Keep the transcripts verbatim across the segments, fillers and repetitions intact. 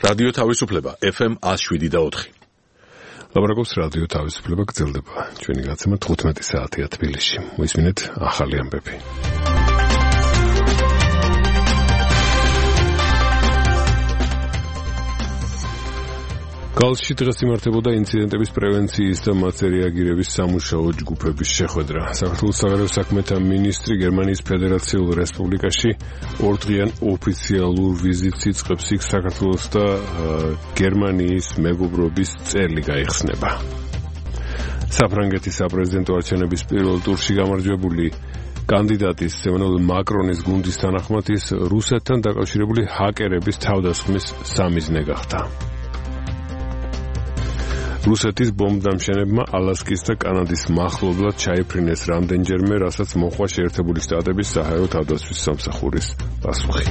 რადიო თავისუფლება ეფ ემ one oh seven და four. ლაბორატორიის რადიო თავისუფლება გრძელდება. ჩვენი გაცემა თხუთმეტი საათია თბილისში. მოისმინეთ ახალი ამბები. კალში დღეს იმართებოდა ინციდენტების პრევენციის და მათზე რეაგირების სამუშაო ჯგუფების შეხვედრა. საქართველოს საგარეო საქმეთა მინისტრი გერმანიის ფედერაციულ რესპუბლიკაში ორდღიან ოფიციალურ ვიზიტს იწყებს. იქ საქართველოს და გერმანიის მეგობრობის წელი გაიხსნება. საფრანგეთის საპრეზიდენტო არჩევნების პირველ ტურში გამარჯვებული კანდიდატის ემანუელ მაკრონის გუნდის თანახმად ის რუსეთთან დაკავშირებული ჰაკერების თავდასხმის სამიზნე გახდა. რუსეთის ბომბდამშენებმა ალასკის და კანადის მახლობლად ჩაიფრინეს რამდენჯერმე, რასაც მოჰყვა შეერთებული შტატების საჰაერო თავდაცვის სამსახურის პასუხი.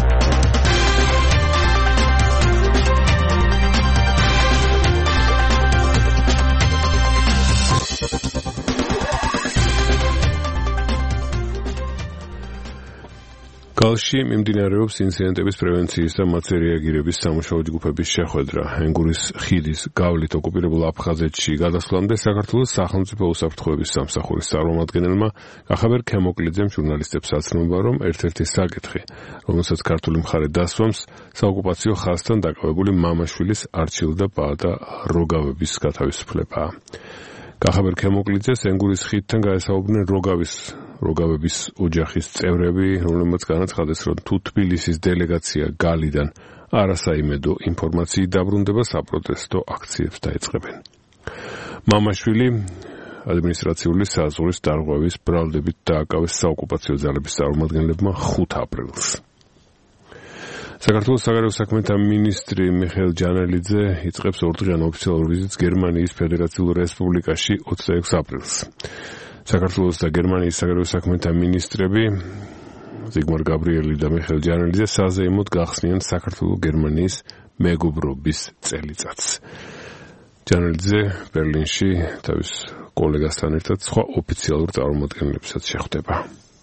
კალში მიმდინარეობს ინციდენტების პრევენციის და მათზე რეაგირების სამუშაო ჯგუფების შეხვედრა. ენგურის ხიდის გავლით ოკუპირებულ აფხაზეთში გადასვლამდე საქართველოს სახელმწიფო უსაფრთხოების სამსახურის წარმომადგენელმა კახაბერ ქემოკლიძემ ჟურნალისტებს აცნობა, რომ ერთ-ერთი საკითხი, რომელსაც ქართული მხარე დასვამს, საოკუპაციო ხაზთან დაკავებული მამაშვილის არჩილ და პაატა როგავების გათავისუფლებაა. კახაბერ ქემოკლიძეს ენგურის ხიდთან გაესაუბრნენ როგავის როგავების ოჯახის წევრები, რომლებმაც განაცხადეს, რომ თუ თბილისის დელეგაცია გალიდან არასაიმედო ინფორმაციით დაბრუნდება, საპროტესტო აქციებს დაეწყებენ. მამაშვილი ადმინისტრაციული საზღვრის დარღვევის ბრალდებით დააკავეს საოკუპაციო ძალების წარმომადგენლებმა ხუთ აპრილს. საქართველოს საგარეო საქმეთა მინისტრი მიხეილ ჯანელიძე იწყებს ორდღიან ოფიციალურ ვიზიტს გერმანიის ფედერაციულ რესპუბლიკაში ოცდაექვსი აპრილს. საქართველოს და გერმანიის საგარეო საქმეთა მინისტრები ზიგმარ გაბრიელი და მიხეილ ჯანელიძე საზეიმოდ გახსნიან საქართველოს-გერმანიის მეგობრობის წელიწადს. ჯანელიძე ბერლინში თავის კოლეგასთან ერთად სხვა ოფიციალურ წარმომადგენლებსაც შეხვდება.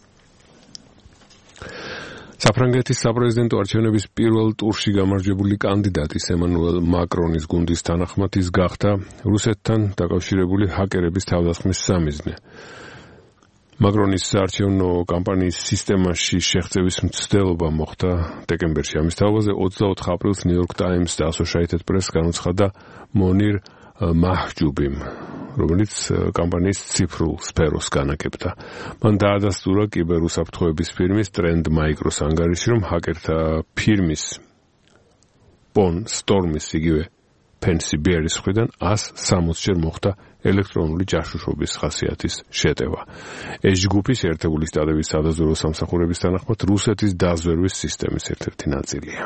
საფრანგეთის საპრეზიდენტო არჩევნების პირველ ტურში გამარჯვებული კანდიდატის ემანუელ მაკრონის გუნდის თანახმად ის გახდა რუსეთთან დაკავშირებული ჰაკერების თავდასხმის სამიზნე. მაკრონის საარჩევნო კამპანიის სისტემაში შეღწევის მცდელობა მოხდა დეკემბერში. ამის თაობაზე ოცდაოთხ აპრილს New York Times და Associated Press განუცხადა მონირ მაჰჯუბიმ, რომელიც კამპანიის ციფრულ სფეროს განაგებდა. მან დაადასტურა კიბერუსაფრთხოების ფირმის Trend Micros ანგარიში, რომ ჰაკერთა ფირმის Pon Storm-ის იგივე Fancy Bear-ის მხრიდან one hundred sixty ჯერ მოხდა ელექტრონული ჯაშუშობის ხასიათის შეტევა. ეს ჯგუფის ერთებული შტატების სადაზვერვო სამსახურების თანახმად რუსეთის დაზვერვის სისტემის ერთ-ერთი ნაწილია.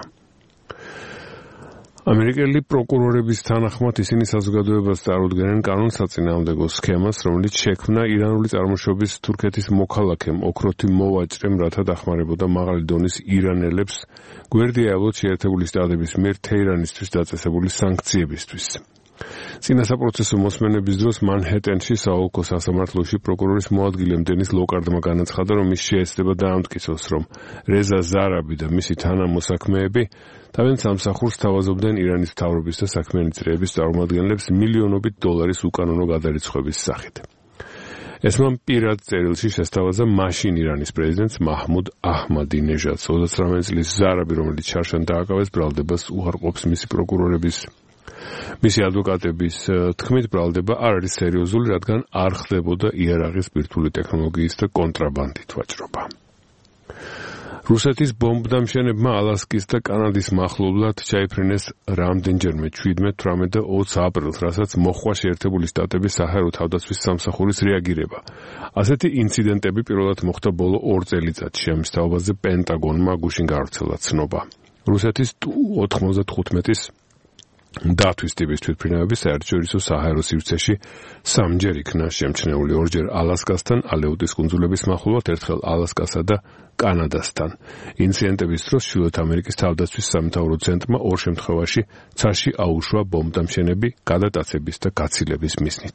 ამერიკელი პროკურორების თანახმად ისინი საზოგადოებას წარუდგენენ კანონსაწინააღმდეგო სქემას, რომელიც შექმნა ირანული წარმოშობის თურქეთის მოქალაქემ ოქროთი მოვაჭრემ, რათა დახმარებოდა მაღალი დონის ირანელებს გვერდი აევლოთ შეერთებული შტატების მიერ თეირანისთვის დაწესებული სანქციებისთვის. წინა საპროცესო მოსმენების დროს მანჰეტენში საოლქო სასამართლოში პროკურორის მოადგილემ დენის ლოკარდმა განაცხადა, რომ ის შეეცდება დაამტკიცოს, რომ რეზა ზარაბი და მისი თანამოსაქმეები თავენ სამსახურს თავაზობდნენ ირანის მთავრობის და საქმიანი წრეების წარმომადგენლებს მილიონობით დოლარის უკანონო გადარიცხვების სახით. ეს მან პირად წერილში შესთავაზა მაშინ ირანის პრეზიდენტს მაჰმუდ აჰმადინეჟადს. ოცდაოთხ წლის ზარაბი, რომელიც შარშან დააკავეს ბრალდებას, უარყოფს მისი პროკურორების მისი ადვოკატების თქმით, ბრალდება არ არის სერიოზული, რადგან არ ხდებოდა იარაღის ბირთვული ტექნოლოგიის და კონტრაბანდით ვაჭრობა. რუსეთის ბომბდამშენებმა ალასკის და კანადის მახლობლად ჩაიფრინეს რამდენჯერმე შვიდმეტ, თვრამეტ და ოცი აპრილს, რასაც მოჰყვა შეერთებული შტატების საჰაერო თავდაცვის სამსახურის რეაგირება. ასეთი ინციდენტები პირველად მოხდა ბოლო ორ წელიწადში. ამის თაობაზე პენტაგონმა გუშინ გაავრცელა ცნობა. რუსეთის ტუ ოთხმოცდათხუთმეტის დათვის ტიპის თვითმფრინავები საერთაშორისო საჰაერო სივრცეში სამჯერ იქნა შემჩნეული, ორჯერ ალასკასთან, ალეუტის კუნძულების მახლობლად, ერთხელ ალასკასა და კანადასთან. ინციდენტების დროს ჩრდილოეთ ამერიკის თავდაცვის სამთავრო ცენტრმა ორ შემთხვევაში ცაში აუშვა ბომბდამშენები გადატაცების და გაცილების მიზნით.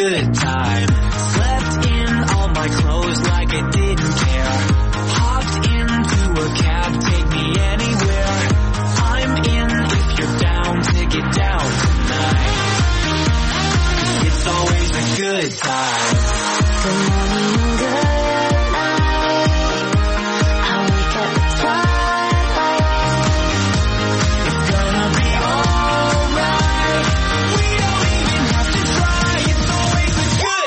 good time. Slept in all my clothes like I didn't care. Hopped into a cab, take me anywhere. I'm in if you're down to get down tonight. It's always a good time. Good morning, good night. I wake up tired. It's gonna be alright. We don't even have to try. It's always a good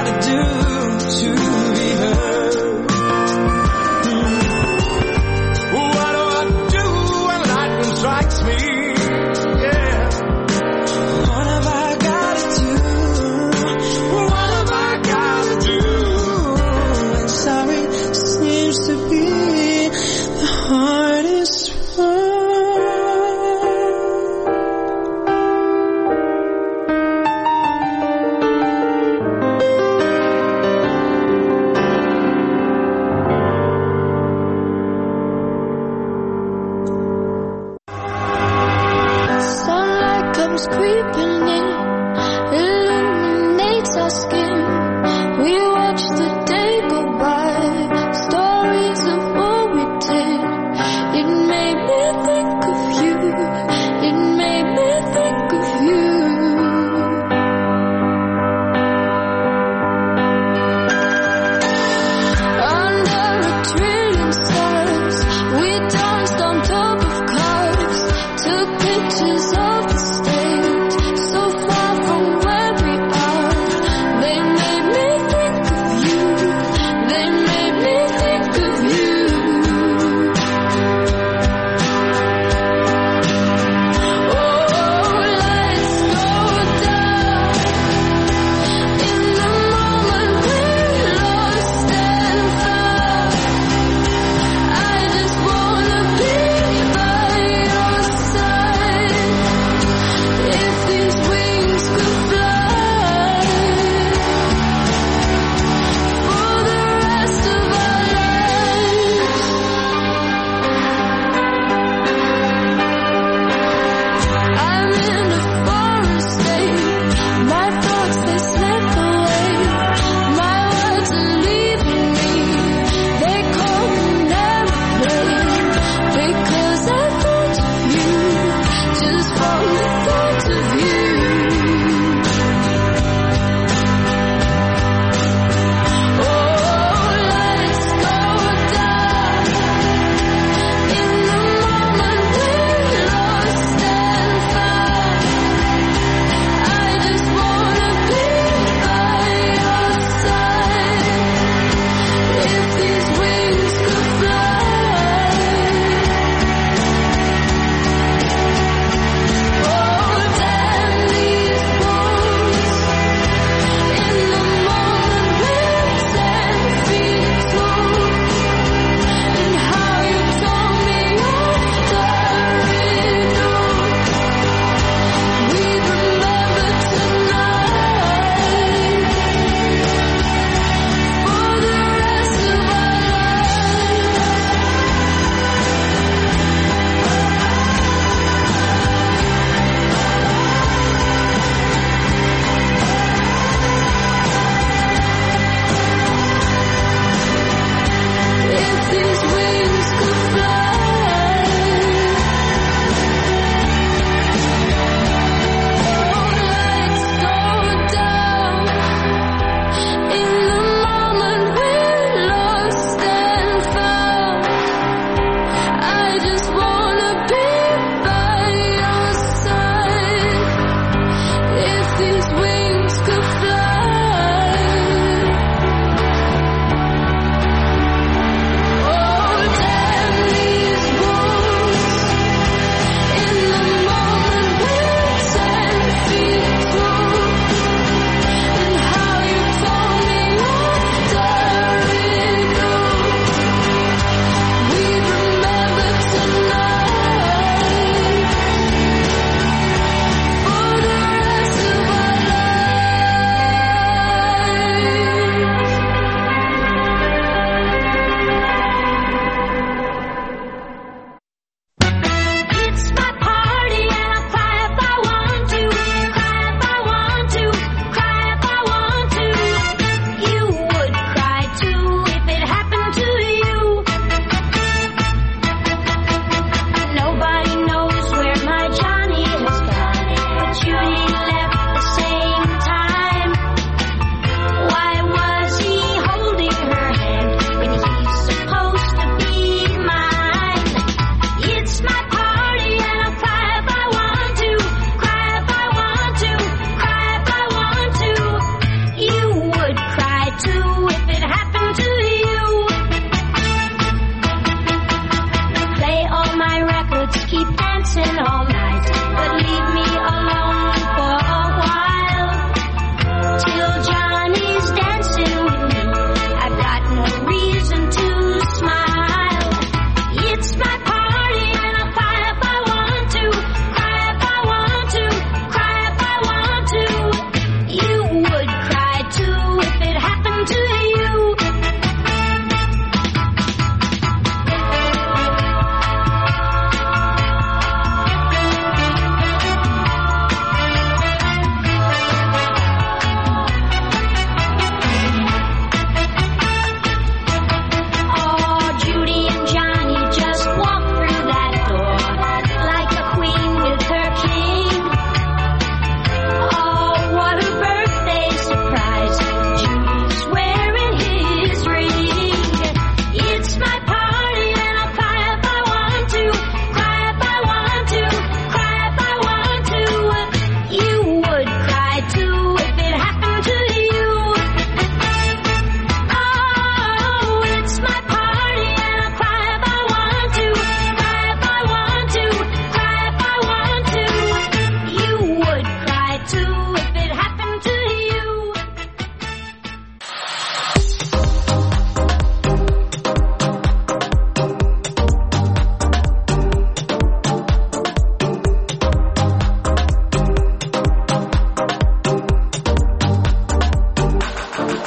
gotta do to be heard? What do I do when lightning strikes me? Yeah. What have I gotta do? What have I gotta do? And sorry seems to be the hardest one.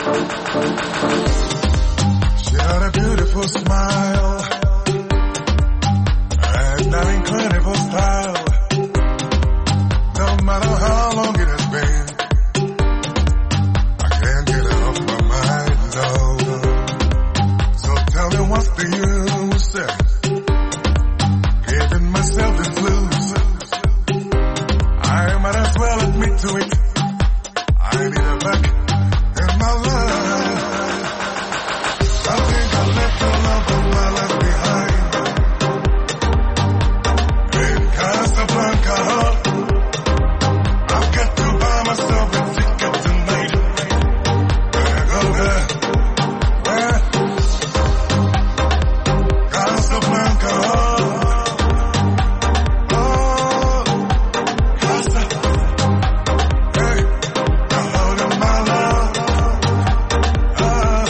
She had a beautiful smile and an incredible style. No matter how long it has been, I can't get it off my mind, no. So tell me what's the use, giving myself the blues. I might as well admit to it, I need her back in my life. I think I left the love of my life behind in Casablanca. I've got to buy myself a ticket tonight. Where go there? Where? Casablanca. Oh, Casa. Hey, you're holding my love. Ah,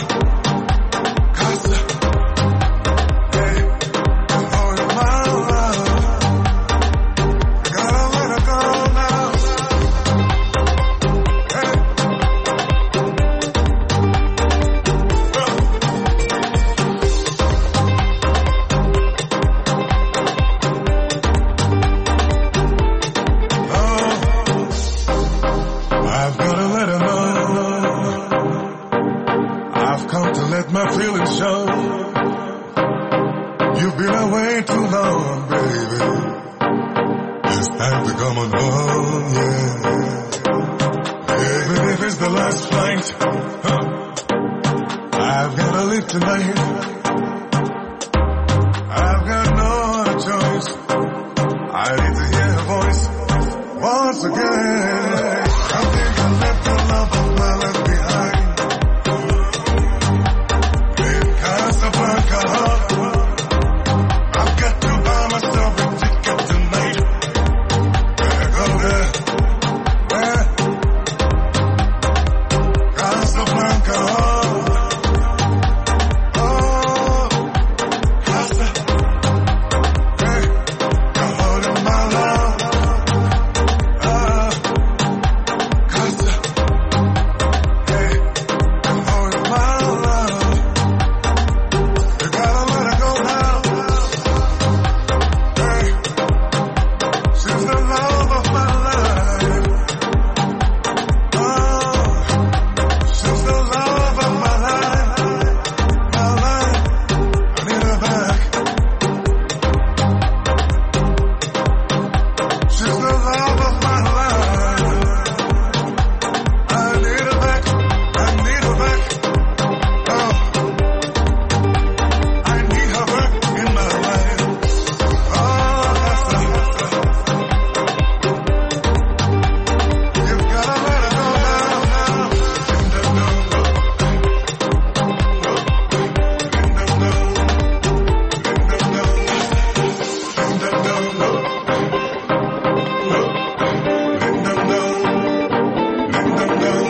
Casa. Hey, you're holding my love. Gotta let her go now. Hey. I've gotta let her know I've come to let my feelings show. You've been away too long, baby. It's time to come on home, yeah. Even if it's the last flight, huh, I've gotta leave tonight. I've got no other choice. I need to hear her voice once again. I think I left the love of my life behind in Casablanca. I've got to buy myself a ticket tonight. Where go there? Where? Casablanca. Oh, Casa. Hey, you're holding my love. Ah, Casa. Hey, you're holding my love. You gotta let her go now. Hey, she's the love of my life. Oh, she's the love of my life. My life, I need her back. She's the love of my life. I need her back. I need her back. Oh, I need her back in my life. Oh, you've gotta let her go now. In the know. In the know. In the know. In the know. In the know. In the know.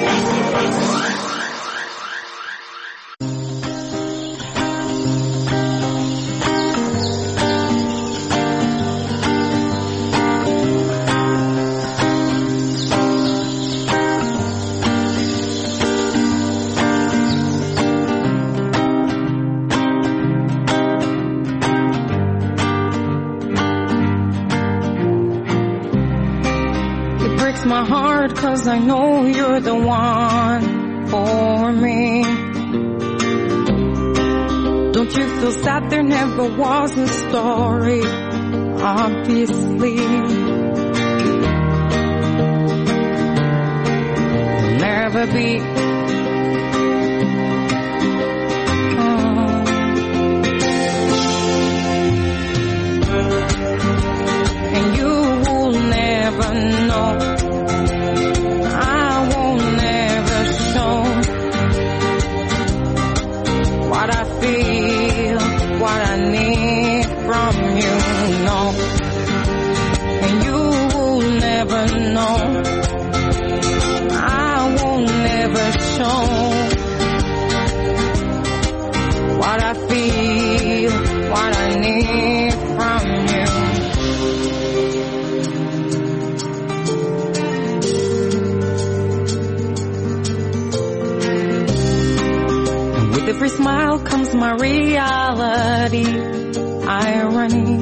It breaks my heart 'cause I know you're the one for me. Don't you feel sad there never was a story? Obviously, there'll never be. Oh. And you will never know. I won't never show what I feel, what I need from you, no. And you will never know. I won't never show what I feel, what I need from you. every smile comes my reality. Irony.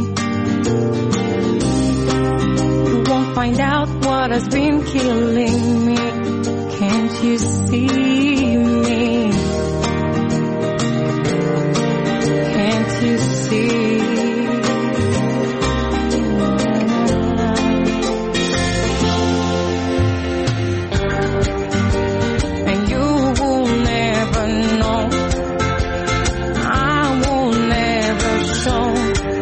You won't find out what has been killing me. Can't you see me? Can't you see? And you will never know. I will never show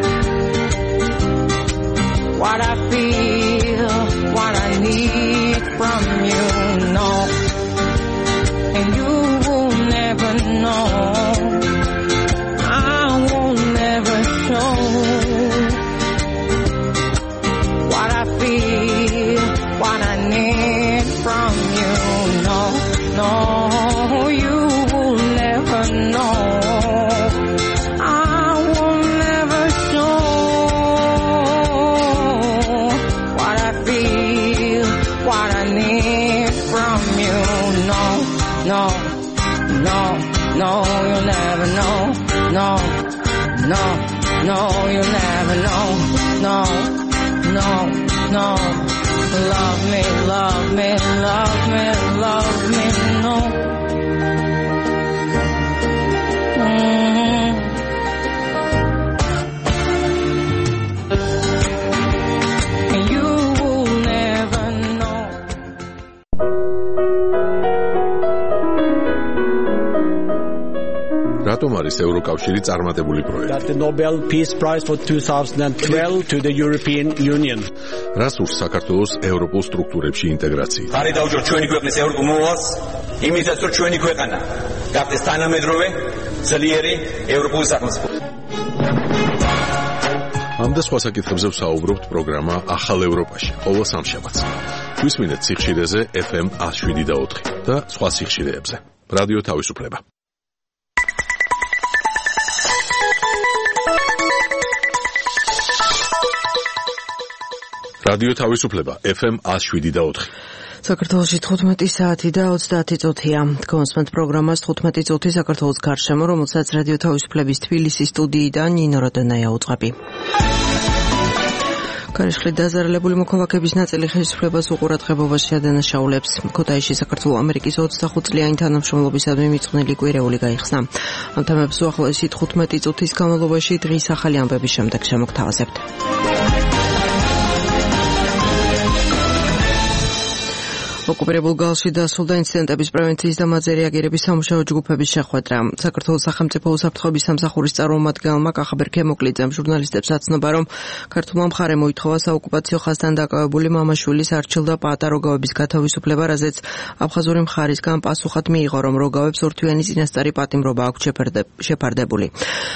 what I feel, what I need from you, no. And you will never know. I will never show what I feel, what I need from you, no, no. You will never know. I will never show what I feel, what I need from you, no, no, no, no, you'll never know, no, no, no, you'll never know, no, no, no. Love me, love me, love me, love me, no. Mm. And you will never know. რატომ არის ევროკავშირი წარმატებული პროექტი? That the Nobel Peace Prize for twenty twelve to the European Union. რას ურს საქართველოს ევროპულ სტრუქტურებში ინტეგრაცია? ხარი დაუჭირ ჩვენი ქვეყნის ევროპულ მოვალს, იმისათვის რომ ჩვენი ქვეყანა გახდეს თანამედროვე, ძლიერი ევროპული სახელმწიფო. ამ და სხვა საკითხებზე ვსაუბრობთ პროგრამა ახალ ევროპაში, ყოველ სამშაბათს. გვისმინეთ სიხშირეზე ეფ ემ one oh seven და four და სხვა სიხშირეებზე. რადიო თავისუფლება. რადიო თავისუფლება ეფ ემ one oh seven და four. საქართველოში თხუთმეტი საათი და ოცდაათი წუთია. კონსმენთ პროგრამას თხუთმეტი წუთი საქართველოს გარშემო, რომელსაც რადიო თავისუფლების თბილისის სტუდიიდან ნინო როდანაია უწყები. ქარიშხლით დაზარალებული მოქალაქეების ნაწილი ხელისუფლებას უყურადღებობაში ადანაშაულებს. ქუთაისში საქართველო-ამერიკის ოცდახუთ წლიანი თანამშრომლობისადმი მიწყვნილი კვირეული გაიხსნა. ამ თემებს უახლოესი თხუთმეტი წუთის განმავლობაში დღის ახალი ამბების შემდეგ შემოგთავაზებთ. ოკუპირებულ გალში დასრულდა ინციდენტების პრევენციის და მათზე რეაგირების სამუშაო ჯგუფების შეხვედრა. საქართველოს სახელმწიფო უსაფრთხოების სამსახურის წარმომადგენელმა კახაბერ ქემოკლიძემ ჟურნალისტებს აცნობა, რომ ქართულმა მხარემ მოითხოვა საოკუპაციო ხაზთან დაკავებული მამაშვილის არჩილ და პაატა როგავების გათავისუფლება, რაზეც აფხაზური მხარისგან პასუხად მიიღო, რომ როგავებს ორთვიანი წინასწარი პატიმრობა აქვთ შეფარდებული.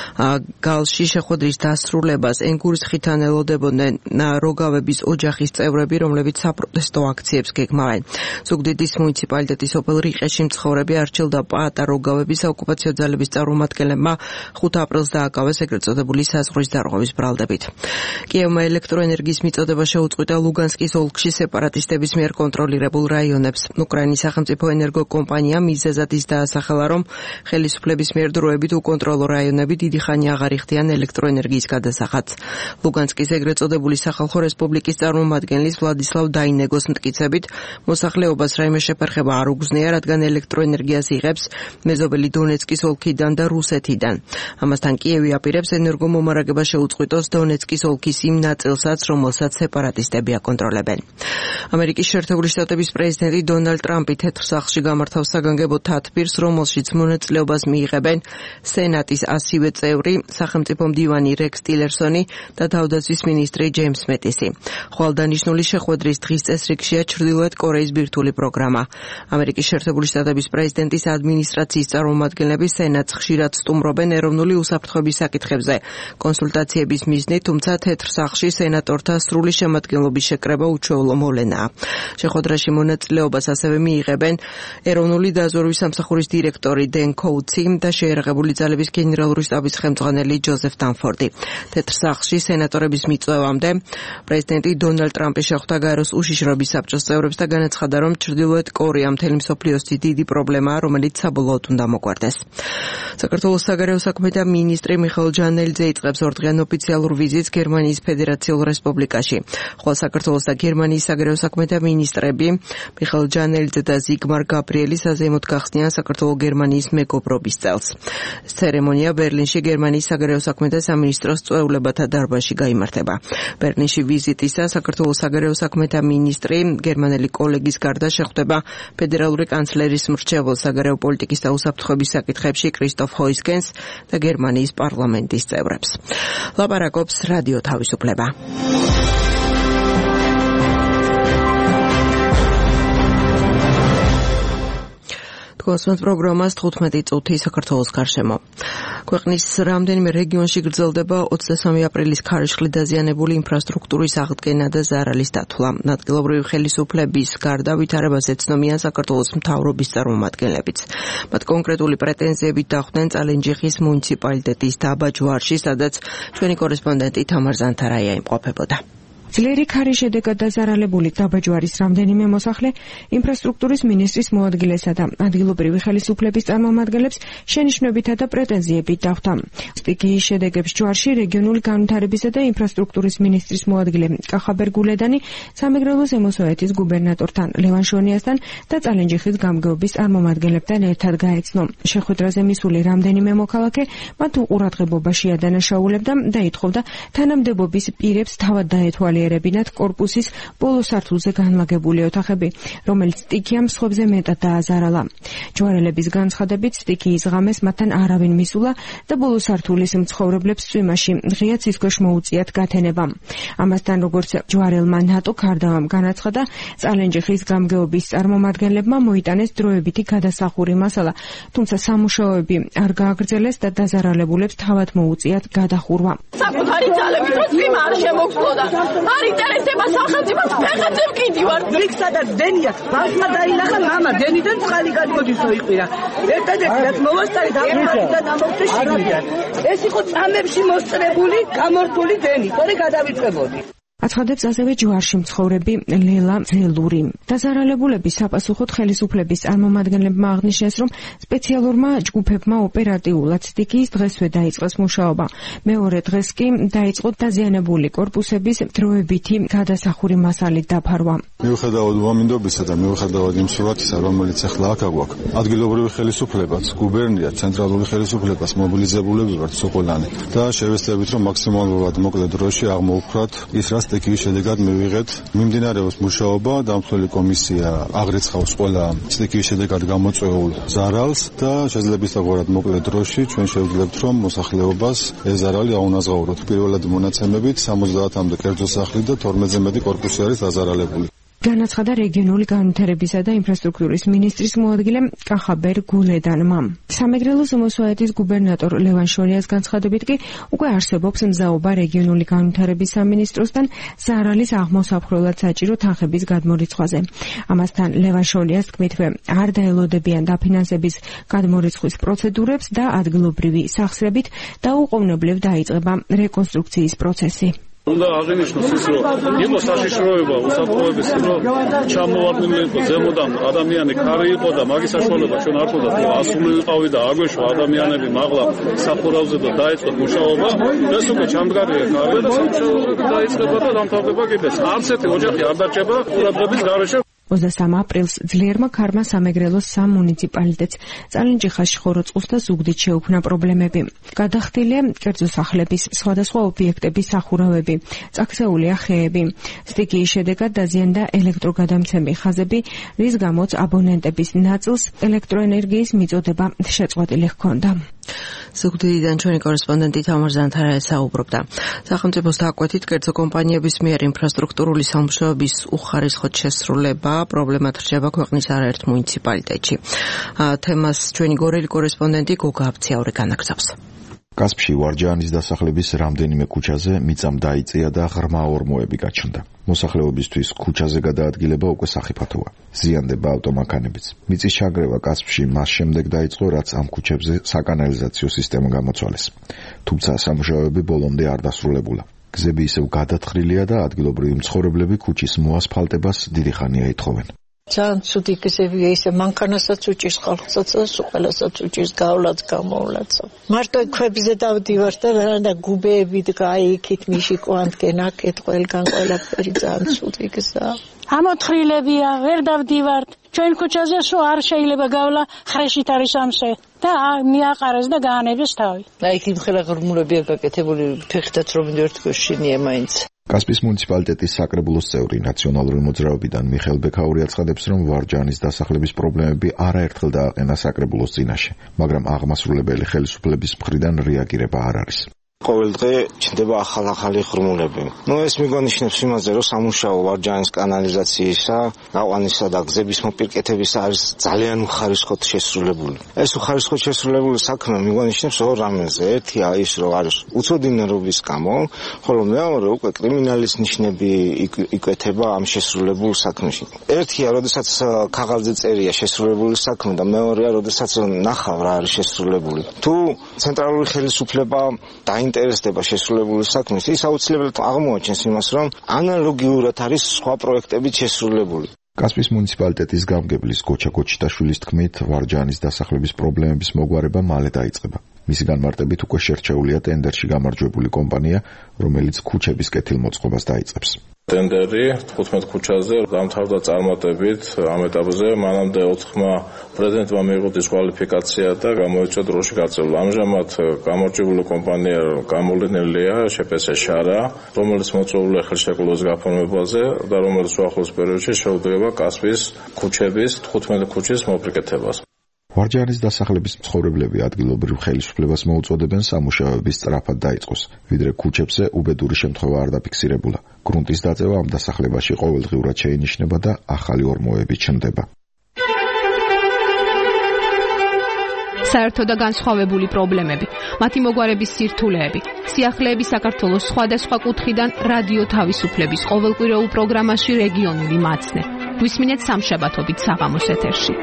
გალში შეხვედრის დასრულებას ენგურის ხიდან ელოდებოდნენ როგავების ოჯახის წევრები, რომლებიც საპროტესტო აქციებს გეგმავენ. ზუგდიდის მუნიციპალიტეტის ოფელ რიყეში მცხოვრები არჩილ და პაატა როგავების საოკუპაციო ძალების წარმომადგენლებმა ხუთ აპრილს დააკავეს ეგრეთ წოდებული საზღვრის დარღვევის ბრალდებით. კიევმა ელექტროენერგიის მიწოდება შეუწყვიტა ლუგანსკის ოლქში სეპარატისტების მიერ კონტროლირებულ რაიონებს. უკრაინის სახელმწიფო ენერგო კომპანია მიზეზად ის დაასახელა, რომ ხელისუფლების მიერ დროებით უკონტროლო რაიონები დიდი ხანი აღარ იხდიან ელექტროენერგიის გადასახადს. ლუგანსკის ეგრეთ წოდებული სახალხო რესპუბლიკის წარმომადგენლის ვლადისლავ დაინეგოს მტკიცებით, მოსახლეობას რაიმე შეფერხება არ უგზნია, რადგან ელექტროენერგიას იღებს მეზობელი დონეცკის ოლქიდან და რუსეთიდან. ამასთან კიევი აპირებს ენერგომომარაგება შეუწყვიტოს დონეცკის ოლქის იმ ნაწილსაც, რომელსაც სეპარატისტები აკონტროლებენ. ამერიკის შეერთებული შტატების პრეზიდენტი დონალდ ტრამპი თეთრ სახლში გამართავს საგანგებო თათბირს, რომელშიც მონაწილეობას მიიღებენ სენატის ასივე წევრი, სახელმწიფო მდივანი რექს ტილერსონი და თავდაცვის მინისტრი ჯეიმს მეტისი. ხვალდანიშნული შეხვედრის დღის წესრიგშია ჩრდილოეთ კორეის ბირთვული პროგრამა. ამერიკის შეერთებული შტატების პრეზიდენტის ადმინისტრაციის წარმომადგენლები სენატს ხშირად სტუმრობენ ეროვნული უსაფრთხოების საკითხებზე. კონსულტაციების მიზნით, თუმცა თეთრ სახლში სენატორთა სრული შემადგენლობის შეკრება უჩვეულო მოვლენაა. შეხვედრაში მონაწილეობას ასევე მიიღებენ ეროვნული დაზვერვის სამსახურის დირექტორი დენ კოუცი და შეიარაღებული ძალების გენერალური შტაბის ხელმძღვანელი ჯოზეფ დანფორდი. თეთრ სახლში სენატორების მიწვევამდე პრეზიდენტი დონალდ ტრამპი შეხვდა გაეროს უშიშროების საბჭოს წევრებს და განაცხადა, განცხადა, რომ ჩრდილოეთ კორეა მთელი მსოფლიოსთვის დიდი პრობლემაა, რომელიც საბოლოოდ უნდა მოგვარდეს. საქართველოს საგარეო საქმეთა მინისტრი მიხეილ ჯანელიძე იწყებს ორდღიან ოფიციალურ ვიზიტს გერმანიის ფედერაციულ რესპუბლიკაში. ხოლო საქართველოს და გერმანიის საგარეო საქმეთა მინისტრები მიხეილ ჯანელიძე და ზიგმარ გაბრიელი საზეიმოდ გახსნიან საქართველო-გერმანიის მეგობრობის წელს. ცერემონია ბერლინში გერმანიის საგარეო საქმეთა სამინისტროს წვეულებათა დარბაზში გაიმართება. ბერლინში ვიზიტისა საქართველოს საგარეო საქმეთა მინისტრი გერმანელი კოლეგის გარდა შეხვდება ფედერალური კანცლერის მრჩეველ საგარეო პოლიტიკის და უსაფრთხოების საკითხებში კრისტოფ ჰოისგენს და გერმანიის პარლამენტის წევრებს. ლაპარაკობს რადიო თავისუფლება. თქვენს პროგრამას თხუთმეტი წუთი საქართველოს გარშემო. ქვეყნის რამდენიმე რეგიონში გრძელდება ოცდასამი აპრილის ქარიშხლით დაზიანებული ინფრასტრუქტურის აღდგენა და ზარალის დათვლა. ადგილობრივი ხელისუფლების გარდა ვითარებას ეცნობიან საქართველოს მთავრობის წარმომადგენლებიც. მათ კონკრეტული პრეტენზიებით დახვდნენ წალენჯიხის მუნიციპალიტეტის დაბა ჯვარში, სადაც ჩვენი კორესპონდენტი თამარ ზანთარაია იმყოფებოდა. ძლიერი ქარის შედეგად დაზარალებული დაბაჯვარის რამდენიმე მოსახლე ინფრასტრუქტურის მინისტრის მოადგილესა და ადგილობრივი ხელისუფლების წარმომადგენლებს შენიშვნებითა და პრეტენზიებით დახვდა. სტიქიის შედეგებს ჯვარში რეგიონული განვითარებისა და ინფრასტრუქტურის მინისტრის მოადგილე კახაბერ გულედანი სამეგრელოს ზემოსვეთის გუბერნატორთან ლევან შონიასთან და წალენჯიხის გამგეობის წარმომადგენლებთან ერთად გაეცნო. შეხვედრაზე მისული რამდენიმე მოქალაქე მათ უყურადღებობაში ადანაშაულებდა და ითხოვდა თანამდებობის პირებს თავად დაეთვალიერებინათ კორპუსის ბოლო სართულზე განლაგებული ოთახები, რომელიც სტიქიამ სხვებზე მეტად დააზარალა. ჯვარელების განცხადებით სტიქიის ღამეს მათთან არავინ მისულა და ბოლო სართულის მცხოვრებლებს წვიმაში ღია ცისქვეშ მოუწიათ გათენება. ამასთან როგორც ჯვარელმა ნატო ქარდავამ განაცხადა, წალენჯიხის გამგეობის წარმომადგენლებმა მოიტანეს დროებითი გადასახური მასალა, თუმცა სამუშაოები არ გააგრძელეს და დაზარალებულებს თავად მოუწიათ გადახურვა. საკუთარი ძალებით რო წვიმა არ შემოგწოდა. არ ინტერესება სახელმწიფოს ფეხებზე ვკიდივარ. რიქსა და დენია. ბავშმა დაინახა მამა, დენიდან წყალი გადმოდის ოიყირა. ერთადერთი რაც მოვასწარი დაბრუნდა და დამოწე შიგნიდან. ეს იყო წამებში მოსწრებული, გამორთული დენი. თორე გადავიწყებოდი. აცხადებს ასევე ჯვარში მცხოვრები ლელა ძელური. დაზარალებულების საპასუხოდ ხელისუფლების წარმომადგენლებმა აღნიშნეს, რომ სპეციალურმა ჯგუფებმა ოპერატიულად სტიქიის დღესვე დაიწყეს მუშაობა. მეორე დღეს კი დაიწყო დაზიანებული კორპუსების დროებითი გადასახური მასალით დაფარვა. მიუხედავად უამინდობისა და მიუხედავად იმ სურათისა, რომელიც ახლა აქ აგვაქვს, ადგილობრივი ხელისუფლებაც, გუბერნია, ცენტრალური ხელისუფლებას მობილიზებულები ვართ სოყოლანი და შევეცდებით, რომ მაქსიმალურად მოკლე დროში აღმოვფხვრათ ის, რაც სტიქიის შედეგად მივიღეთ. მიმდინარეობს მუშაობა, დამცველი კომისია აღრიცხავს ყველა სტიქიის შედეგად გამოწვეულ ზარალს და შესაძლებისდაღვრად მოკლე დროში ჩვენ შევძლებთ, რომ მოსახლეობას ეს ზარალი აუნაზღაუროთ. პირველად მონაცემებით სამოცდაათამდე კერძო სახლი და თორმეტზე მეტი კორპუსი არის დაზარალებული. განაცხადა რეგიონული განვითარებისა და ინფრასტრუქტურის მინისტრის მოადგილე კახაბერ გულედანმა. სამეგრელოს ზემოსვეთის გუბერნატორ ლევან შონიას განცხადებით კი უკვე არსებობს მზაობა რეგიონული განვითარების სამინისტროსთან ზარალის აღმოსაფხრელად საჭირო თანხების გადმორიცხვაზე. ამასთან ლევან შონიას თქმითვე არ დაელოდებიან დაფინანსების გადმორიცხვის პროცედურებს და ადგილობრივი სახსრებით დაუყოვნებლივ დაიწყება რეკონსტრუქციის პროცესი. უნდა აღინიშნოს ის, რომ იყო საშიშროება უსაფრთხოების, რომ ჩამოვარდნილი იყო ზემოდან ადამიანი ქარი იყო და მაგის საშუალება ჩვენ არ ხვდათ, რომ ასული ვიყავი და აგვეშვა ადამიანები მაღლა სახურავზე და დაიწყო მუშაობა. ეს უკვე ჩამდგარია ქარი და სამუშაოები დაიწყება და დამთავრდება კიდეც. არც ერთი ოჯახი არ დარჩება ყურადღების გარეშე. ოცდასამ აპრილს ძლიერმა ქარმა სამეგრელოს სამ მუნიციპალიტეტს წალენჯიხაში, ხოროწყუს და ზუგდიდ შეუქმნა პრობლემები. გადახდილია კერძო სახლების, სხვადასხვა ობიექტების სახურავები, წაქცეულია ხეები. სტიქიის შედეგად დაზიანდა ელექტროგადამცემი ხაზები, რის გამოც აბონენტების ნაწილს ელექტროენერგიის მიწოდება შეწყვეტილი ჰქონდა. ზუგდიდიდან ჩვენი კორესპონდენტი თამარ ზანთარაია საუბრობდა. სახელმწიფოს დაკვეთით კერძო კომპანიების მიერ ინფრასტრუქტურული სამუშაოების უხარისხოდ შესრულება პრობლემად რჩება ქვეყნის არაერთ მუნიციპალიტეტში. თემას ჩვენი გორელი კორესპონდენტი გოგა აბციაური განაგრძობს. კასპში ვარჯაანის დასახლების რამდენიმე ქუჩაზე მიწამ დაიწია და ღრმა ორმოები გაჩნდა. მოსახლეობისთვის ქუჩაზე გადაადგილება უკვე სახიფათოა. ზიანდება ავტომანქანებიც. მიწის ჩაგრევა კასპში მას შემდეგ დაიწყო, რაც ამ ქუჩებზე საკანალიზაციო სისტემა გამოწვალეს. თუმცა სამუშაოები ბოლომდე არ დასრულებულა. გზები ისევ გადათხრილია და ადგილობრივი მცხოვრებლები ქუჩის მოასფალტებას დიდი ხანია ეთხოვენ. ძალიან ცუდი გზებია ისე მანქანასაც უჭირს ხალხსაც და ყველასაც უჭირს გავლაც გამოვლაც. მარტო ქვებზე დავდივარ და ვერანდა გუბეები დგაი იქით მიში კვანტკენ აქეთ ყველგან ყველაფერი ძალიან ცუდი გზა. ამოთხრილებია ვერ დავდივართ. ჩვენ ქუჩაზე სულ არ შეიძლება გავლა ხრეშით არის ამსე და მიაყარეს და გაანებეს თავი. აი იქ იმხელა ღრმულებია გაკეთებული ფეხითაც რომ ერთ გოშინია მაინც. კასპიის მუნიციპალიტეტის საკრებულოს წევრი ნაციონალური მოძრაობიდან მიხეილ ბექაური აცხადებს, რომ ვარჯანის დასახლების პრობლემები არაერთხელ დააყენა საკრებულოს წინაშე, მაგრამ აღმასრულებელი ხელისუფლების მხრიდან რეაგირება არ არის. ყოველ დღე ჩნდება ახალ-ახალი ღრმულები. ნუ ეს მიგონიშნებს იმაზე, რომ სამუშაო ვარჯანის კანალიზაციისა, გაყვანისა და გზების მოპირკეთების არის ძალიან უხარისხოდ შესრულებული. ეს უხარისხოდ შესრულებული საქმე მიგონიშნებს ორ რამეზე. ერთია ის, რომ არის უცოდინრობის გამო, ხოლო მეორე უკვე კრიმინალის ნიშნები იკვეთება ამ შესრულებულ საქმეში. ერთია, როდესაც ქაღალდზე წერია შესრულებული საქმე და მეორეა, როდესაც ნახავ რა არის შესრულებული. თუ ცენტრალური ხელისუფლება დაინტერესდება შესრულებული საქმის, ის აუცილებლად აღმოაჩენს იმას, რომ ანალოგიურად არის სხვა პროექტებით შესრულებული. კასპიის მუნიციპალიტეტის გამგებლის გოჩა გოჩიტაშვილის თქმით, ვარჯანის დასახლების პრობლემების მოგვარება მალე დაიწყება. მისი განმარტებით უკვე შერჩეულია ტენდერში გამარჯვებული კომპანია, რომელიც ქუჩების კეთილმოწყობას დაიწყებს. ტენდერი თხუთმეტ ქუჩაზე დამთავრდა წარმატებით ამ ეტაპზე, მანამდე ოთხმა პრეზიდენტმა მიიღო დისკვალიფიკაცია და გამოიწვია დროში გაწევლა. ამჟამად გამარჯვებული კომპანია გამოვლენილია შპს შარა, რომელიც მოწვეულია ხელშეკრულების გაფორმებაზე და რომელიც უახლოეს პერიოდში შეუდგება კასპიის ქუჩების თხუთმეტ ქუჩის მოპირკეთებას. ვარჯანის დასახლების მცხოვრებლები ადგილობრივ ხელისუფლებას მოუწოდებენ სამუშაოების სწრაფად დაიწყოს, ვიდრე ქუჩებზე უბედური შემთხვევა არ დაფიქსირებულა. გრუნტის დაწევა ამ დასახლებაში ყოველდღიურად შეინიშნება და ახალი ორმოები ჩნდება. საერთო და განსხვავებული პრობლემები, მათი მოგვარების სირთულეები, სიახლეები საქართველოს სხვადასხვა კუთხიდან რადიო თავისუფლების ყოველკვირეულ პროგრამაში რეგიონული მაცნე. გვისმინეთ სამშაბათობით საღამოს ეთერში.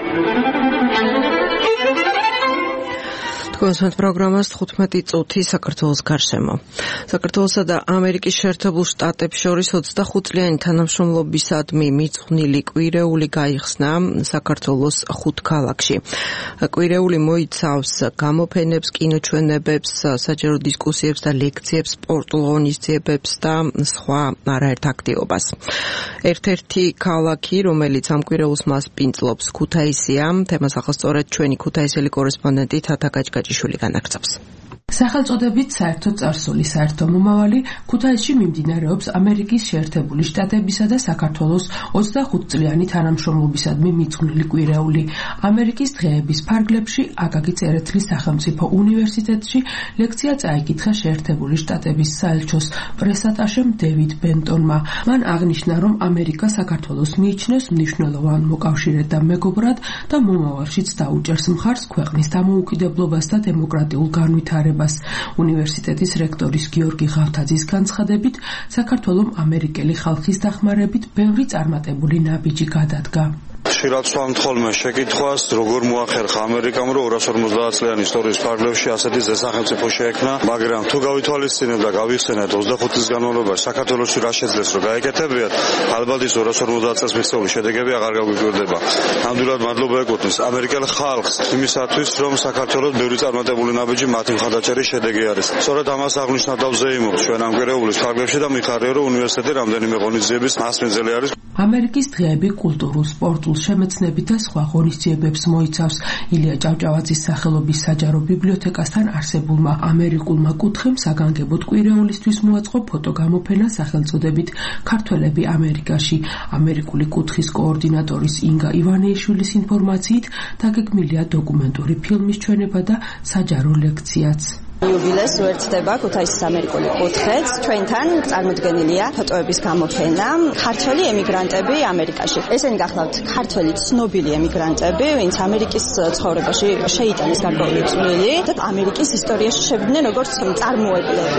კონსერტ პროგრამას თხუთმეტი წუთი საქართველოს გარშემო. საქართველოსა და ამერიკის შეერთებულ შტატებს შორის ოცდახუთ წლიანი თანამშრომლობისადმი მიძღვნილი კვირეული გაიხსნა საქართველოს ხუთ ქალაქში. კვირეული მოიცავს გამოფენებს, კინოჩვენებებს, საჯარო დისკუსიებს და ლექციებს, სპორტულ ღონისძიებებს და სხვა არაერთ აქტივობას. ერთ-ერთი ქალაქი, რომელიც ამ კვირეულს მასპინძლობს, ქუთაისია. თემას ახლა სწორედ ჩვენი ქუთაისელი კორესპონდენტი თათა გაჭგაჭიშვილი განაგრძობს. სახელწოდებით საერთო წარსული საერთო მომავალი ქუთაისში მიმდინარეობს ამერიკის შეერთებული შტატებისა და საქართველოს ოცდახუთ წლიანი თანამშრომლობისადმი მიძღვნილი კვირეული. ამერიკის დღეების ფარგლებში აკაკი წერეთლის სახელმწიფო უნივერსიტეტში ლექცია წაიკითხა შეერთებული შტატების საელჩოს პრესატაშემ დევიდ ბენტონმა. მან აღნიშნა, რომ ამერიკა საქართველოს მიიჩნევს მნიშვნელოვან მოკავშირედ და მეგობრად და მომავალშიც დაუჭერს მხარს ქვეყნის დამოუკიდებლობას და დემოკრატიულ განვითარებას. უნივერსიტეტის რექტორის გიორგი ღავთაძის განცხადებით, საქართველოს ამერიკელი ხალხის დახმარებით ბევრი წარმატებული ნაბიჯი გადადგა. ხშირად ვსვამთ ხოლმე შეკითხვას, როგორ მოახერხა ამერიკამ, რომ ორას ორმოცდაათ წლიანი ისტორიის ფარგლებში ასეთი ზესახელმწიფო შეექმნა, მაგრამ თუ გავითვალისწინებთ და გავიხსენეთ ოცდახუთ წლის განმავლობაში საქართველოში რა შეძლეს რომ გაეკეთებიათ, ალბათ ის ორას ორმოცდაათ წელს მიღწეული შედეგები აღარ გაგვიკვირდება. ნამდვილად მადლობა ეკუთვნის ამერიკელ ხალხს იმისათვის, რომ საქართველოს ბევრი წარმატებული ნაბიჯი მათი მხარდაჭერის შედეგი არის. სწორედ ამას აღნიშნა და ვზეიმობ ჩვენ ამ კვირეულის ფარგლებში და მიხარია, რომ უნივერსიტეტი რამდენიმე ღონისძიების მასპინძელი არის. ამერიკის დღეები კულტურულ, სპორტულ, შემეცნებით და სხვა ღონისძიებებს მოიცავს. ილია ჭავჭავაძის სახელობის საჯარო ბიბლიოთეკასთან არსებულმა ამერიკულმა კუთხემ საგანგებოდ კვირეულისთვის მოაწყო ფოტოგამოფენა სახელწოდებით ქართველები ამერიკაში. ამერიკული კუთხის კოორდინატორის ინგა ივანეიშვილის ინფორმაციით დაგეგმილია დოკუმენტური ფილმის ჩვენება და საჯარო ლექციაც. იუბილეს უერთდება ქუთაისის ამერიკული კუთხეც. ჩვენთან წარმოდგენილია ფოტოების გამოფენა ქართველი ემიგრანტები ამერიკაში. ესენი გახლავთ ქართველი ცნობილი ემიგრანტები, ვინც ამერიკის ცხოვრებაში შეიტანეს გარკვეული წვლილი და ამერიკის ისტორიაში შევიდნენ როგორც წარმოებლები.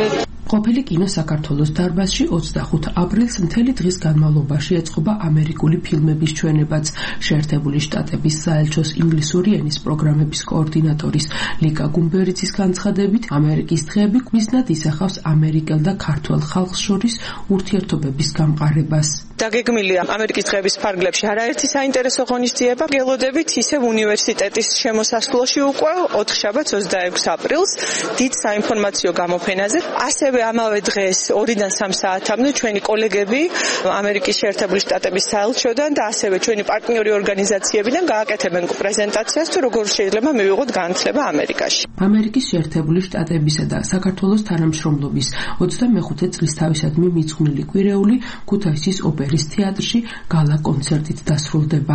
ყოფილი კინო საქართველოს დარბაზში ოცდახუთი აპრილს მთელი დღის განმავლობაში ეწყობა ამერიკული ფილმების ჩვენებაც. შეერთებული შტატების საელჩოს ინგლისური ენის პროგრამების კოორდინატორის ლიკა გუმბერიძის განცხადებით, ამერიკის დღეები მიზნად ისახავს ამერიკელ და ქართველ ხალხს შორის ურთიერთობების გამყარებას. დაგეგმილია ამერიკის დღეების ფარგლებში არაერთი საინტერესო ღონისძიება. გელოდებით ისევ უნივერსიტეტის შემოსასვლელში უკვე ოთხშაბათს ოცდაექვსი აპრილს დიდ საინფორმაციო გამოფენაზე. ასევე ამავე დღეს ორიდან სამ საათამდე ჩვენი კოლეგები ამერიკის შეერთებული შტატების საელჩოდან და ასევე ჩვენი პარტნიორი ორგანიზაციებიდან გააკეთებენ პრეზენტაციას თუ როგორ შეიძლება მივიღოთ განათლება ამერიკაში. ამერიკის შეერთებული შტატებისა და საქართველოს თანამშრომლობის ოცდამეხუთე წლისთავისადმი მიძღვნილი კვირეული ქუთაისის ოპერის თეატრში გალა კონცერტით დასრულდება.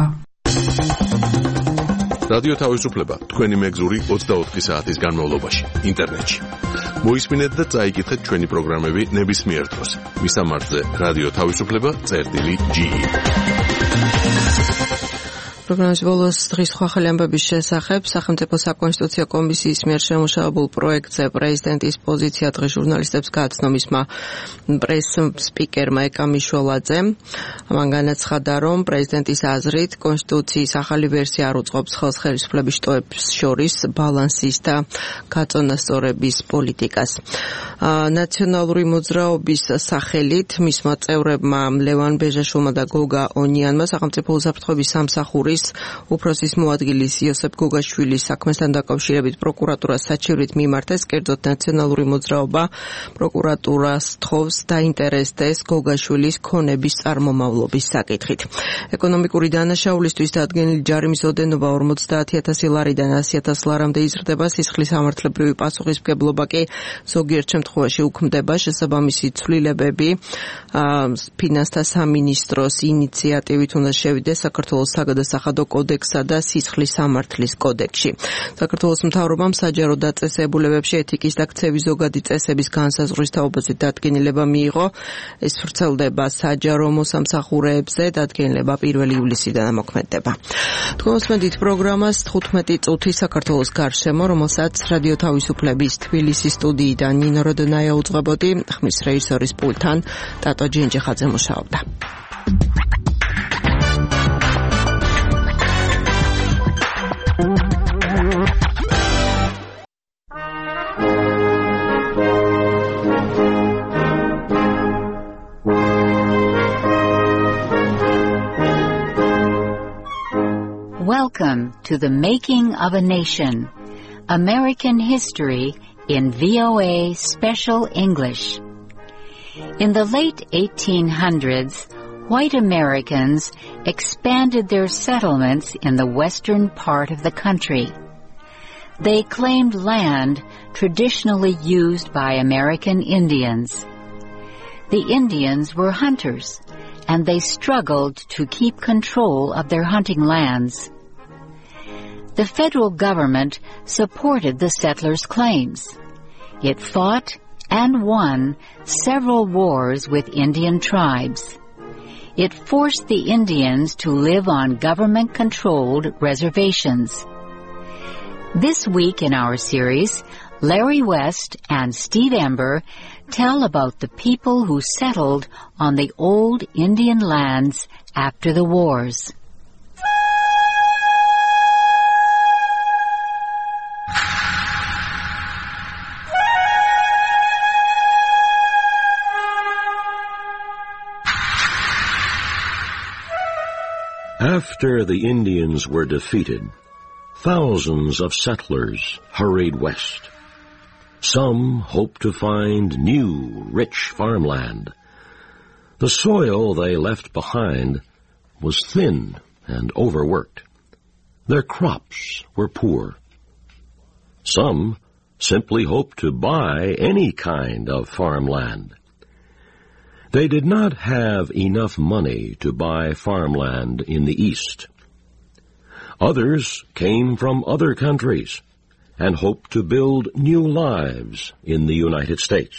რადიო თავისუფლება თქვენი მეგზური ოცდაოთხი საათის განმავლობაში ინტერნეტში. მოისმინეთ და წაიკითხეთ ჩვენი პროგრამები ნებისმიერ დროს. მისამართზე რადიო თავისუფლება წერტილი ჯი. პროგრამის ბოლოს დღის სხვა ახალი ამბების შესახებ სახელმწიფო საკონსტიტუციო კომისიის მიერ შემუშავებულ პროექტზე პრეზიდენტის პოზიცია დღეს ჟურნალისტებს გააცნო მისმა პრეს სპიკერმა ეკა მიშველაძემ. მან განაცხადა, რომ პრეზიდენტის აზრით კონსტიტუციის ახალი ვერსია არ უწყობს ხელს ხელისუფლების შტოებს შორის ბალანსის და გაწონასწორების პოლიტიკას. ნაციონალური მოძრაობის სახელით მისმა წევრებმა ლევან ბეჟაშვილმა და გოგა ონიანმა სახელმწიფო უსაფრთხოების სამსახური უფროსის მოადგილის იოსებ გოგაშვილის საქმესთან დაკავშირებით პროკურატურას საჩივრით მიმართეს. კერძოდ ნაციონალური მოძრაობა პროკურატურას თხოვს დაინტერესდეს გოგაშვილის ქონების წარმომავლობის საკითხით. ეკონომიკური დანაშაულისთვის დადგენილი ჯარიმის ოდენობა ორმოცდაათი ათასი ლარიდან ასი ათას ლარამდე იზრდება. სისხლის სამართლებრივი პასუხისმგებლობა კი ზოგიერთ შემთხვევაში უქმდება. შესაბამისი ცვლილებები ფინანსთა სამინისტროს ინიციატივით უნდა შევიდეს საქართველოს საგადასახადო კოდექსსა და სისხლის სამართლის კოდექსში. საქართველოს მთავრობამ საჯარო დაწესებულებებში ეთიკის და ქცევის ზოგადი წესების განსაზღვრის თაობაზე დადგენილება მიიღო. ეს ვრცელდება საჯარო მოსამსახურეებზე, დადგენილება პირველი ივლისიდან მოქმედება. თქვენოსმენთ პროგრამას თხუთმეტი წუთი საქართველოს გარშემო, რომელსაც რადიო თავისუფლების თბილისის სტუდიიდან ნინო როდონაია უძღვებოდი, ხმის რეჟისორის პულტთან ტატო ჯენჯიხაძე მუშაობდა. Welcome to the Making of a Nation, American History in V O A Special English. In the late eighteen hundreds, white Americans expanded their settlements in the western part of the country. They claimed land traditionally used by American Indians. The Indians were hunters, and they struggled to keep control of their hunting lands. The federal government supported the settlers' claims. It fought and won several wars with Indian tribes. It forced the Indians to live on government-controlled reservations. This week in our series, Larry West and Steve Ember tell about the people who settled on the old Indian lands after the wars. After the Indians were defeated, thousands of settlers hurried west. Some hoped to find new, rich farmland. The soil they left behind was thin and overworked. Their crops were poor. Some simply hoped to buy any kind of farmland. They did not have enough money to buy farmland in the East. Others came from other countries and hoped to build new lives in the United States.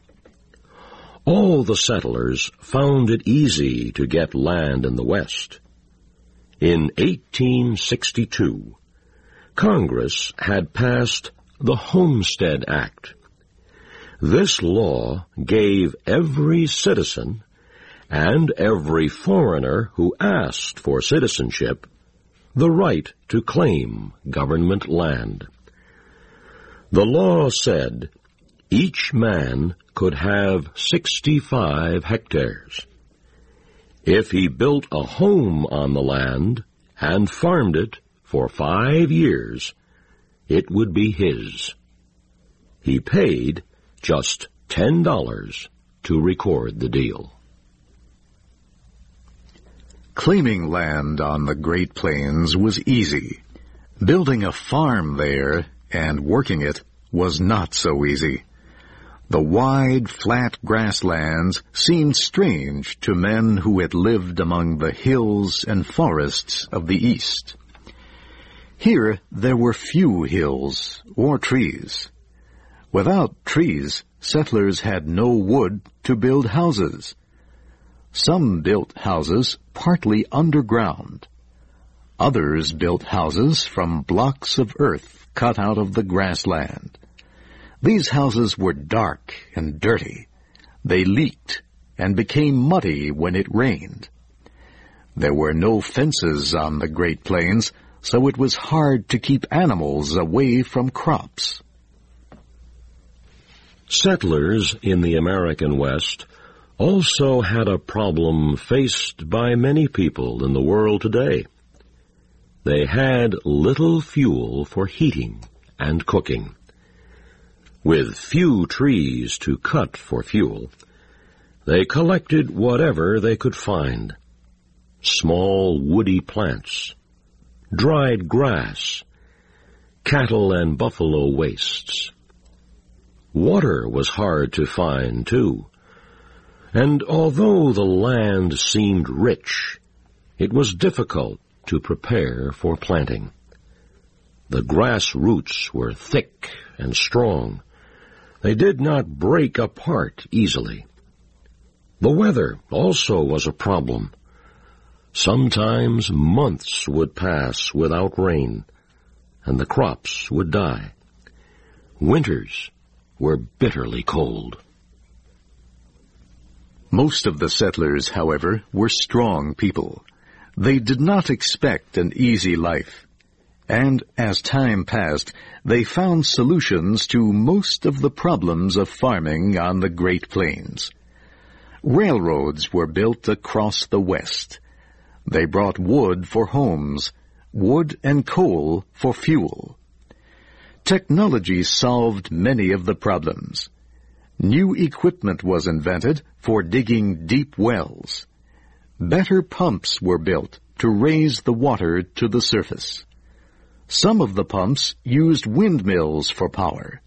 All the settlers found it easy to get land in the West. In eighteen sixty-two, Congress had passed the Homestead Act. This law gave every citizen and every foreigner who asked for citizenship the right to claim government land. The law said each man could have sixty-five hectares. If he built a home on the land and farmed it for five years, it would be his. He paid just ten dollars to record the deal. Claiming land on the Great Plains was easy. Building a farm there and working it was not so easy. The wide, flat grasslands seemed strange to men who had lived among the hills and forests of the East. Here there were few hills or trees. Without trees, settlers had no wood to build houses. Some built houses partly underground. Others built houses from blocks of earth cut out of the grassland. These houses were dark and dirty. They leaked and became muddy when it rained. There were no fences on the Great Plains, so it was hard to keep animals away from crops. Settlers in the American West also had a problem faced by many people in the world today. They had little fuel for heating and cooking. With few trees to cut for fuel, they collected whatever they could find. Small woody plants, dried grass, cattle and buffalo wastes. Water was hard to find, too. And although the land seemed rich, it was difficult to prepare for planting. The grass roots were thick and strong. They did not break apart easily. The weather also was a problem. Sometimes months would pass without rain, and the crops would die. Winters were bitterly cold. Most of the settlers, however, were strong people. They did not expect an easy life. And as time passed, they found solutions to most of the problems of farming on the Great Plains. Railroads were built across the West. They brought wood for homes, wood and coal for fuel. Technology solved many of the problems. New equipment was invented for digging deep wells. Better pumps were built to raise the water to the surface. Some of the pumps used windmills for power.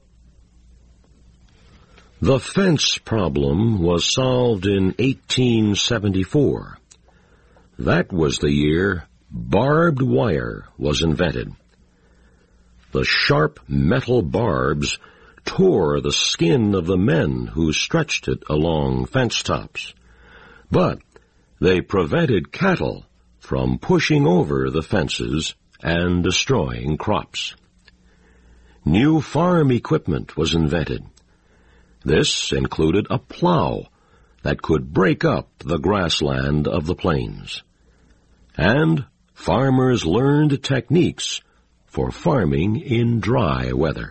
The fence problem was solved in eighteen seventy-four. That was the year barbed wire was invented. The sharp metal barbs tore the skin of the men who stretched it along fence tops. But they prevented cattle from pushing over the fences and destroying crops. New farm equipment was invented. This included a plow that could break up the grassland of the plains. And farmers learned techniques for farming in dry weather.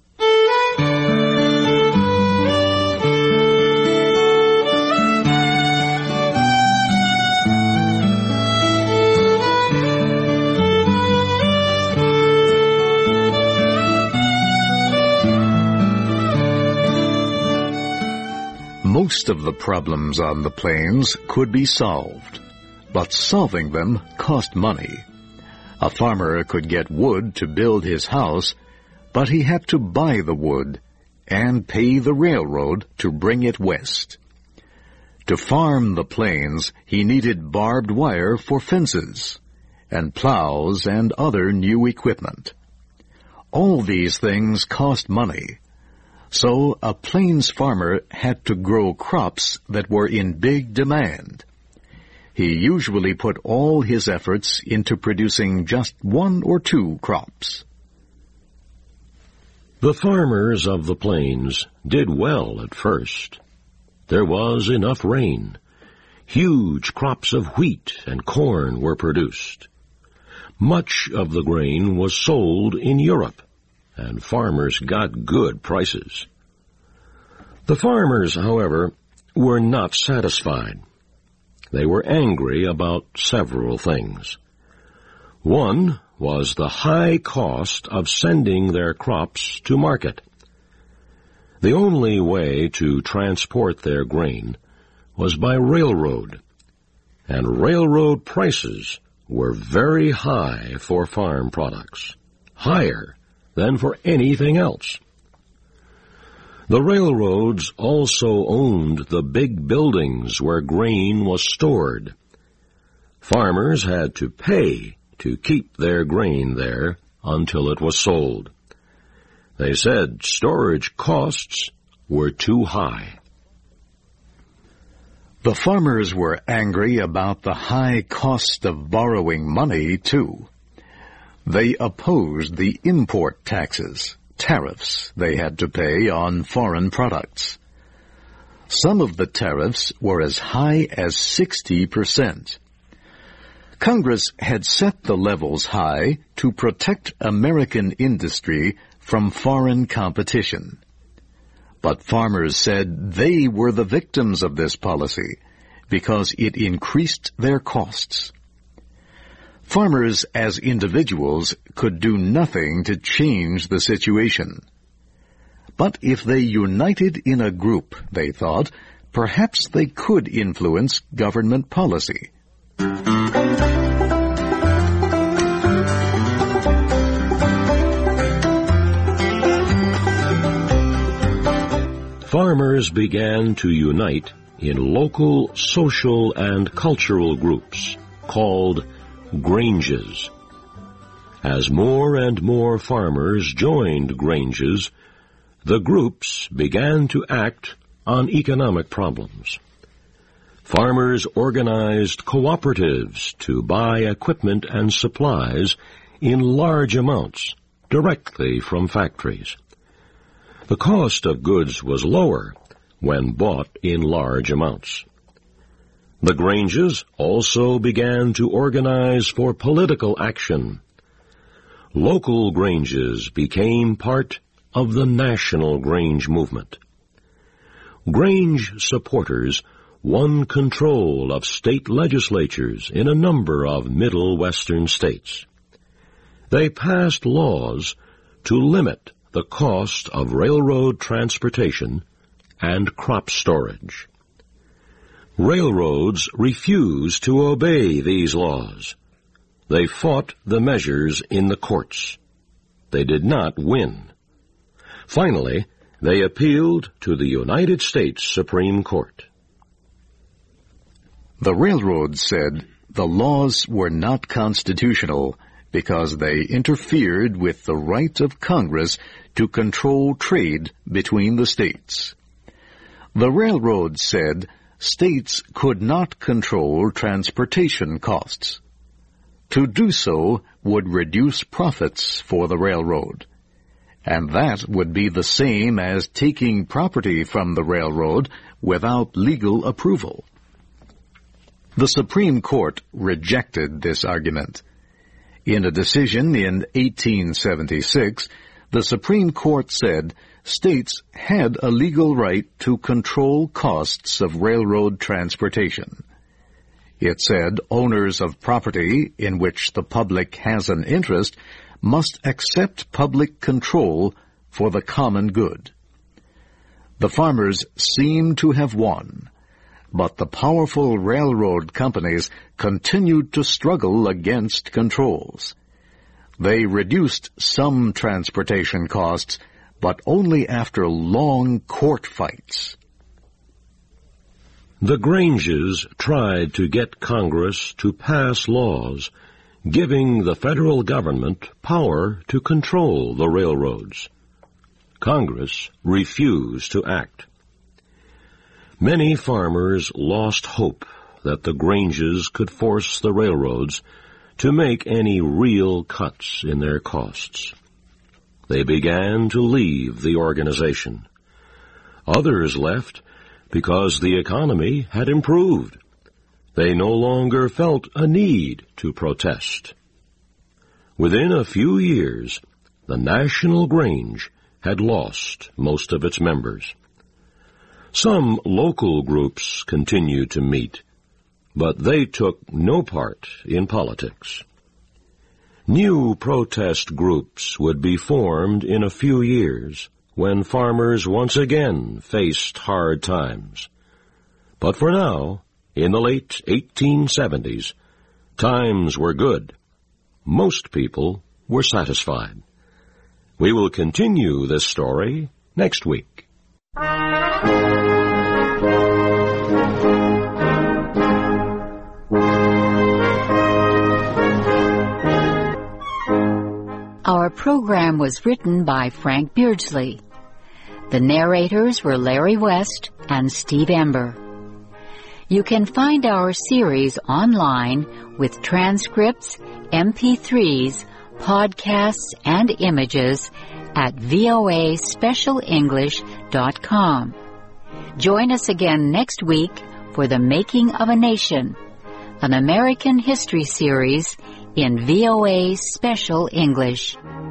Most of the problems on the plains could be solved, but solving them cost money. A farmer could get wood to build his house, but he had to buy the wood and pay the railroad to bring it west. To farm the plains, he needed barbed wire for fences, and plows and other new equipment. All these things cost money. So a plains farmer had to grow crops that were in big demand. He usually put all his efforts into producing just one or two crops. The farmers of the plains did well at first. There was enough rain. Huge crops of wheat and corn were produced. Much of the grain was sold in Europe, and farmers got good prices. The farmers, however, were not satisfied. They were angry about several things. One was the high cost of sending their crops to market. The only way to transport their grain was by railroad, and railroad prices were very high for farm products, higher than for anything else. The railroads also owned the big buildings where grain was stored. Farmers had to pay to keep their grain there until it was sold. They said storage costs were too high. The farmers were angry about the high cost of borrowing money, too. They opposed the import taxes, tariffs they had to pay on foreign products. Some of the tariffs were as high as sixty percent. Congress had set the levels high to protect American industry from foreign competition. But farmers said they were the victims of this policy because it increased their costs. Farmers as individuals could do nothing to change the situation. But if they united in a group, they thought, perhaps they could influence government policy. Farmers began to unite in local social and cultural groups called granges. As more and more farmers joined granges, the groups began to act on economic problems. Farmers organized cooperatives to buy equipment and supplies in large amounts directly from factories. The cost of goods was lower when bought in large amounts. The granges also began to organize for political action. Local granges became part of the national grange movement. Grange supporters won control of state legislatures in a number of Middle Western states. They passed laws to limit the cost of railroad transportation and crop storage. Railroads refused to obey these laws. They fought the measures in the courts. They did not win. Finally, they appealed to the United States Supreme Court. The railroads said the laws were not constitutional because they interfered with the right of Congress to control trade between the states. The railroads said states could not control transportation costs. To do so would reduce profits for the railroad, and that would be the same as taking property from the railroad without legal approval. The Supreme Court rejected this argument. In a decision in eighteen seventy-six, the Supreme Court said states had a legal right to control costs of railroad transportation. It said owners of property in which the public has an interest must accept public control for the common good. The farmers seemed to have won, but the powerful railroad companies continued to struggle against controls. They reduced some transportation costs, but only after long court fights. The Granges tried to get Congress to pass laws giving the federal government power to control the railroads. Congress refused to act. Many farmers lost hope that the Granges could force the railroads to make any real cuts in their costs. they began to leave the organization. Others left because the economy had improved. They no longer felt a need to protest. Within a few years, the National Grange had lost most of its members. Some local groups continued to meet, but they took no part in politics. New protest groups would be formed in a few years when farmers once again faced hard times. But for now, in the late eighteen seventies, times were good. Most people were satisfied. We will continue this story next week. Our program was written by Frank Beardsley. The narrators were Larry West and Steve Ember. You can find our series online with transcripts, M P threes, podcasts, and images at V O A special english dot com. Join us again next week for The Making of a Nation, an American history series in V O A Special English.